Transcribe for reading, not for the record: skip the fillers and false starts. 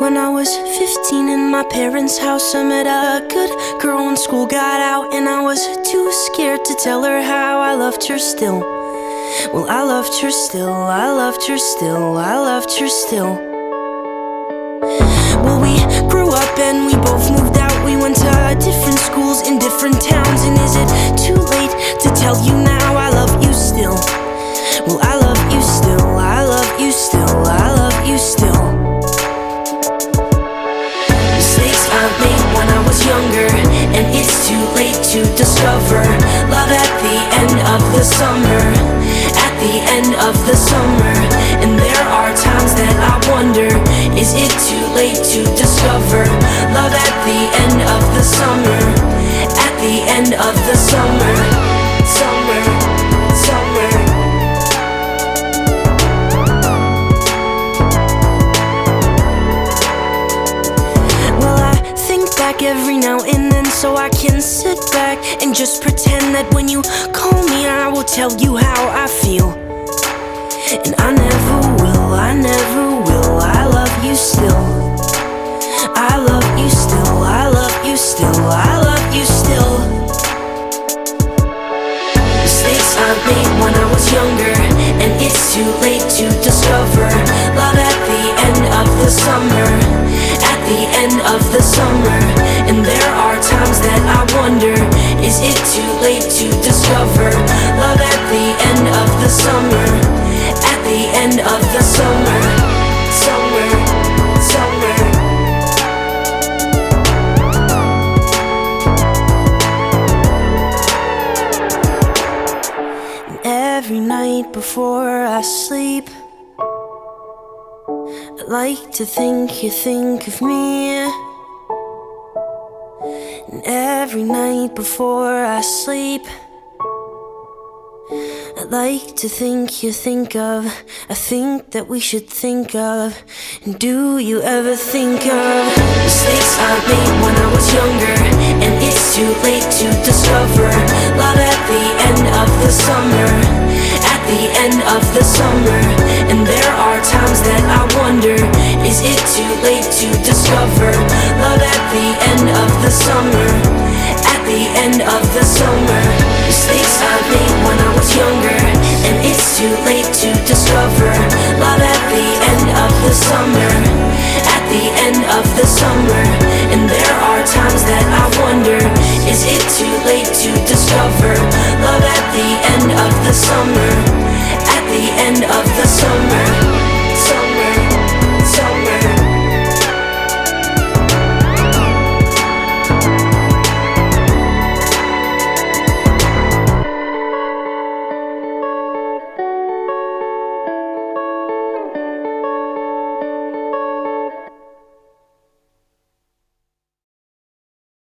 when I was 15 in my parents' house. I met a good girl when school got out, and I was too scared to tell her how I loved her still. Well, I loved her still, I loved her still, I loved her still. Well, we grew up and we both moved out. We went to different schools in different towns. And is it too late to tell you now I love you still? Well, I love you still, I love you still, I love you still. Mistakes I made when I was younger, and it's too late to discover love at the end of the summer, at the end of the summer. And there are times that I wonder, is it too late to discover love at the end of the summer, at the end of the summer, summer, summer. Every now and then, so I can sit back and just pretend that when you call me I will tell you how I feel. And I never will, I never will. I love you still, I love you still, I love you still, I love you still. Mistakes I made when I was younger, and it's too late to discover love at the end of the summer, at the end of the summer. And there are times that I wonder, is it too late to discover love at the end of the summer, at the end of the summer, summer, summer. And every night before I sleep, I like to think you think of me. And every night before I sleep, I like to think you think of, I think that we should think of. And do you ever think of mistakes I made when I was younger, and it's too late to discover love at the end of the summer, at the end of the summer. And there are times that I wonder, is it too late to discover love at the end of the summer, at the end of the summer. Mistakes I made when I was younger, and it's too late to discover love at the end of the summer, at the end of the summer. And there are times that I wonder, is it too late to discover love at the end of the summer, at the end of the summer.